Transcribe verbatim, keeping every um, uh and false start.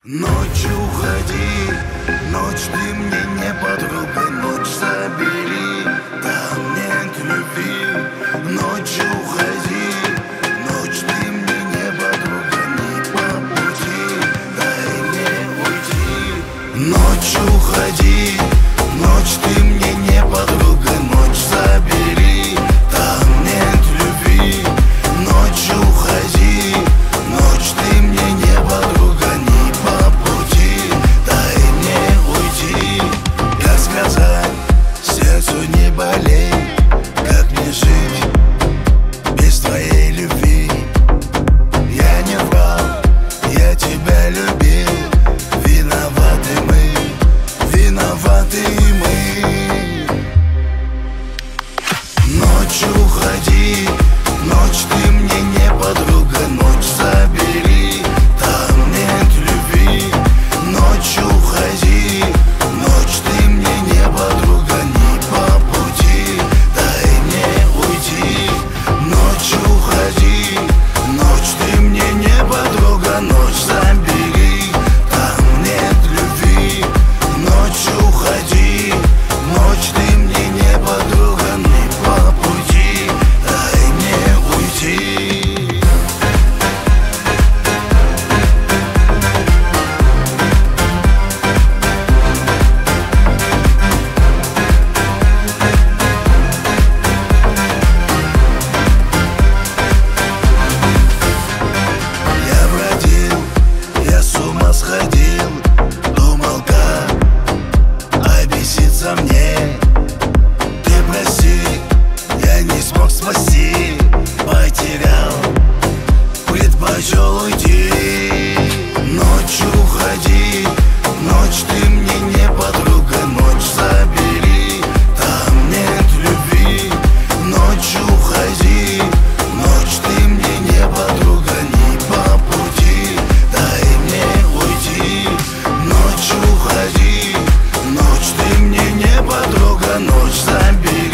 Ночь уходи, ночь ты мне не подруга, ночь забери, там нет любви. Ночь уходи, ночь ты мне не подруга, не по пути, дай мне уйти. Ночь уходи, ночь ты мне не подруга, ночь забери, там нет любви. Ночь уходи, ночь ты мне не подруга, не по пути, дай мне уйти. Как сказать сердцу не болей, как мне жить без твоей любви? Я не врал, я тебя любил, виноваты мы, виноваты мы. Ночь уходи, ночь ты мне не подруга, ночь забери, там нет любви. Ночь уходи, ночь ты мне не подруга, не по пути, дай мне уйти. Ночь уходи, ночь ты мне не подруга, ночь забери, там нет любви. Ночь уходи, ночь ты мне не подруга, не по пути, дай мне уйти. Я бродил, я с ума сходил, думал, как объясниться мне. Ты прости, я не смог спасти, потерял, предпочел уйти. Ночь уходи, ночь ты мне не подруга, ночь забери, там нет любви. Ночь уходи, ночь ты мне не подруга, не по пути, дай мне уйти. Ночь уходи, ночь ты мне не подруга, ночь забери.